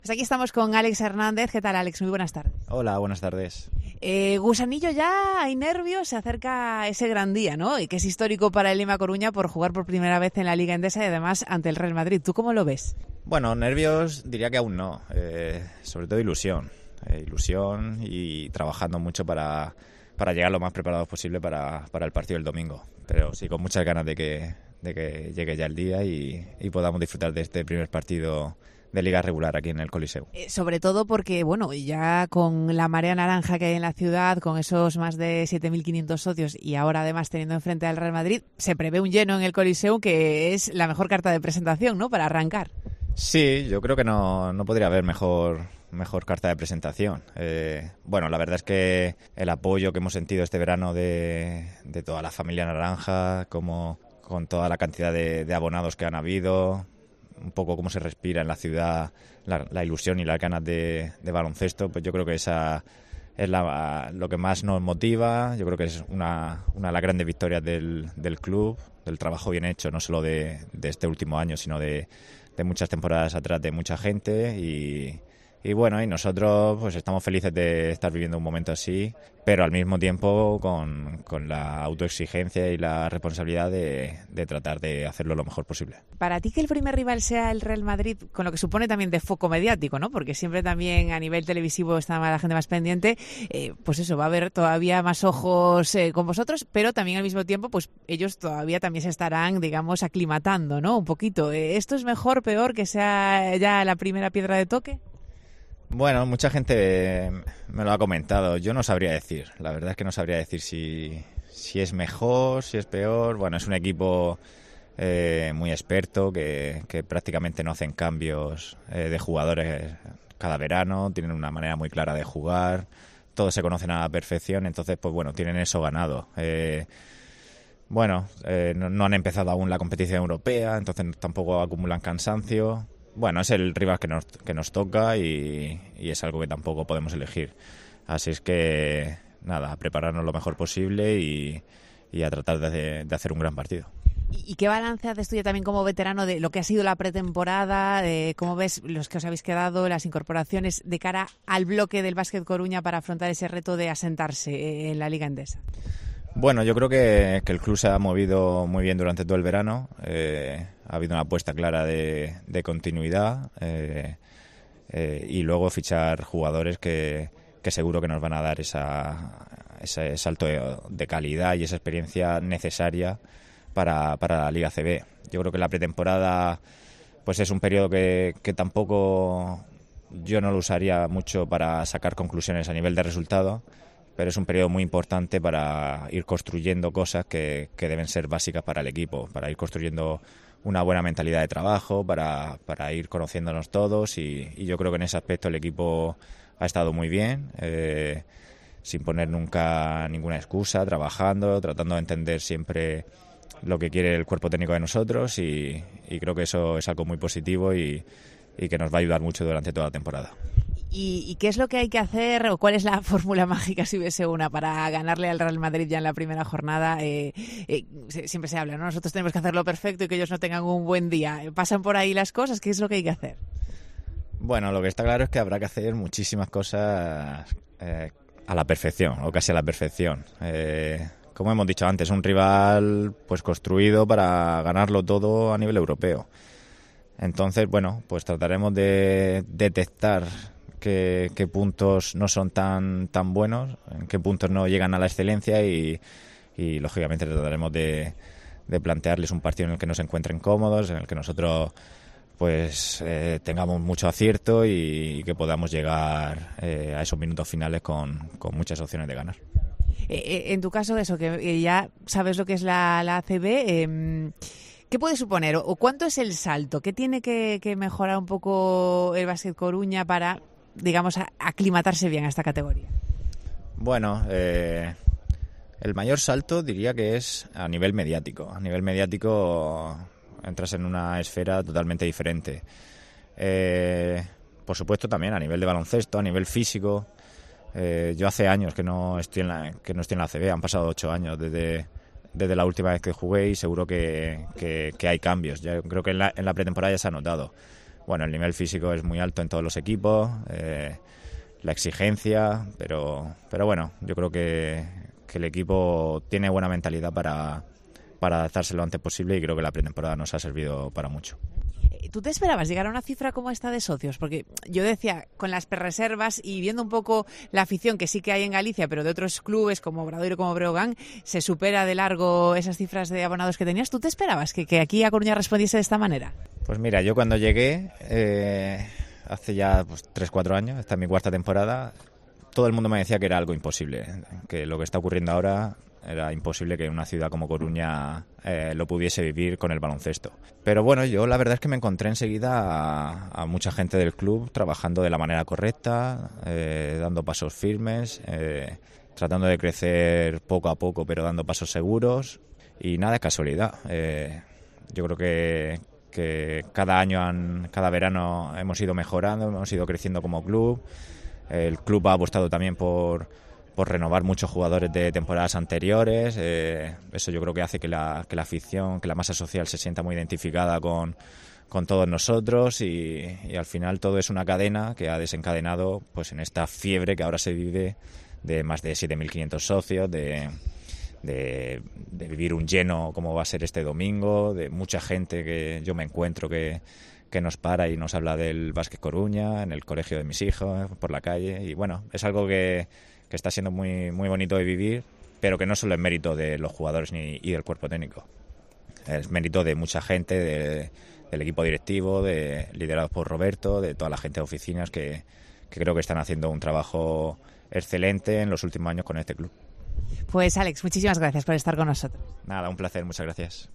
Pues aquí estamos con Alex Hernández. ¿Qué tal, Alex? Muy buenas tardes. Hola, buenas tardes. Gusanillo, ya hay nervios, se acerca ese gran día, ¿no? Y que es histórico para el Lima Coruña por jugar por primera vez en la Liga Endesa y además ante el Real Madrid. ¿Tú cómo lo ves? Bueno, nervios diría que aún no, sobre todo ilusión y trabajando mucho para llegar lo más preparados posible para el partido del domingo. Pero sí, con muchas ganas de que llegue ya el día y podamos disfrutar de este primer partido de liga regular aquí en el Coliseu. Sobre todo porque, bueno, ya con la marea naranja que hay en la ciudad, con esos más de 7.500 socios y ahora además teniendo enfrente al Real Madrid, se prevé un lleno en el Coliseu que es la mejor carta de presentación, ¿no?, para arrancar. Sí, yo creo que no podría haber mejor carta de presentación. Bueno, la verdad es que el apoyo que hemos sentido este verano de toda la familia naranja, como con toda la cantidad de abonados que han habido, un poco cómo se respira en la ciudad, la ilusión y las ganas de baloncesto, pues yo creo que esa es lo que más nos motiva. Yo creo que es una de las grandes victorias del club, del trabajo bien hecho, no solo de este último año, sino de muchas temporadas atrás, de mucha gente y bueno, y nosotros pues estamos felices de estar viviendo un momento así, pero al mismo tiempo con la autoexigencia y la responsabilidad de tratar de hacerlo lo mejor posible. Para ti que el primer rival sea el Real Madrid, con lo que supone también de foco mediático, ¿no? Porque siempre también a nivel televisivo está la gente más pendiente, pues eso, va a haber todavía más ojos con vosotros, pero también al mismo tiempo, pues ellos todavía también se estarán, digamos, aclimatando, ¿no? Un poquito. ¿Esto es mejor, peor, que sea ya la primera piedra de toque? Bueno, mucha gente me lo ha comentado. Yo no sabría decir. La verdad es que no sabría decir si es mejor, si es peor. Bueno, es un equipo muy experto que prácticamente no hacen cambios de jugadores cada verano. Tienen una manera muy clara de jugar. Todos se conocen a la perfección. Entonces, pues bueno, tienen eso ganado. No han empezado aún la competición europea, entonces tampoco acumulan cansancio. Bueno, es el rival que nos toca y es algo que tampoco podemos elegir. Así es que, nada, a prepararnos lo mejor posible y a tratar de hacer un gran partido. ¿Y qué balance haces tú ya también como veterano de lo que ha sido la pretemporada? ¿Cómo ves los que os habéis quedado, las incorporaciones de cara al bloque del Básquet Coruña para afrontar ese reto de asentarse en la Liga Endesa? Bueno, yo creo que el club se ha movido muy bien durante todo el verano. Ha habido una apuesta clara de continuidad y luego fichar jugadores que seguro que nos van a dar ese salto de calidad y esa experiencia necesaria para la Liga ACB. Yo creo que la pretemporada pues es un periodo que tampoco yo no lo usaría mucho para sacar conclusiones a nivel de resultado, pero es un periodo muy importante para ir construyendo cosas que deben ser básicas para el equipo, para ir construyendo una buena mentalidad de trabajo, para ir conociéndonos todos y yo creo que en ese aspecto el equipo ha estado muy bien, sin poner nunca ninguna excusa, trabajando, tratando de entender siempre lo que quiere el cuerpo técnico de nosotros y creo que eso es algo muy positivo y que nos va a ayudar mucho durante toda la temporada. ¿Y qué es lo que hay que hacer o cuál es la fórmula mágica, si hubiese una, para ganarle al Real Madrid ya en la primera jornada? Siempre se habla, ¿no? Nosotros tenemos que hacerlo perfecto y que ellos no tengan un buen día. ¿Pasan por ahí las cosas? ¿Qué es lo que hay que hacer? Bueno, lo que está claro es que habrá que hacer muchísimas cosas a la perfección, o casi a la perfección. Como hemos dicho antes, un rival pues construido para ganarlo todo a nivel europeo. Entonces, bueno, pues trataremos de detectar qué puntos no son tan buenos, en qué puntos no llegan a la excelencia y lógicamente trataremos de plantearles un partido en el que nos encuentren cómodos, en el que nosotros pues tengamos mucho acierto y que podamos llegar a esos minutos finales con muchas opciones de ganar. En tu caso, eso, que ya sabes lo que es la ACB, ¿qué puede suponer o cuánto es el salto? ¿Qué tiene que mejorar un poco el Básquet Coruña para, digamos, aclimatarse bien a esta categoría? Bueno, el mayor salto diría que es a nivel mediático. A nivel mediático entras en una esfera totalmente diferente. Por supuesto también a nivel de baloncesto, a nivel físico. Yo hace años que no estoy en la ACB, han pasado 8 años desde la última vez que jugué y seguro que hay cambios. Yo creo que en la pretemporada ya se ha notado. bueno, el nivel físico es muy alto en todos los equipos, la exigencia, pero bueno, yo creo que el equipo tiene buena mentalidad para adaptarse lo antes posible y creo que la pretemporada nos ha servido para mucho. ¿Tú te esperabas llegar a una cifra como esta de socios? Porque yo decía, con las reservas y viendo un poco la afición que sí que hay en Galicia, pero de otros clubes como Obradoiro, como Breogán, se supera de largo esas cifras de abonados que tenías. ¿Tú te esperabas que aquí a Coruña respondiese de esta manera? Pues mira, yo cuando llegué, hace ya 3-4 años, esta es mi cuarta temporada, todo el mundo me decía que era algo imposible, que lo que está ocurriendo ahora era imposible que una ciudad como Coruña lo pudiese vivir con el baloncesto. Pero bueno, yo la verdad es que me encontré enseguida a mucha gente del club trabajando de la manera correcta, dando pasos firmes, tratando de crecer poco a poco, pero dando pasos seguros. Y nada es casualidad. Yo creo que cada año, cada verano hemos ido mejorando, hemos ido creciendo como club. El club ha apostado también por renovar muchos jugadores de temporadas anteriores. Eso yo creo que hace que la afición, que la masa social se sienta muy identificada con todos nosotros y al final todo es una cadena que ha desencadenado pues en esta fiebre que ahora se vive de más de 7.500 socios, de vivir un lleno como va a ser este domingo, de mucha gente que yo me encuentro que nos para y nos habla del Básquet Coruña, en el colegio de mis hijos, por la calle. Y bueno, es algo que está siendo muy, muy bonito de vivir, pero que no solo es mérito de los jugadores y del cuerpo técnico. Es mérito de mucha gente, del equipo directivo, liderados por Roberto, de toda la gente de oficinas que creo que están haciendo un trabajo excelente en los últimos años con este club. Pues Alex, muchísimas gracias por estar con nosotros. Nada, un placer, muchas gracias.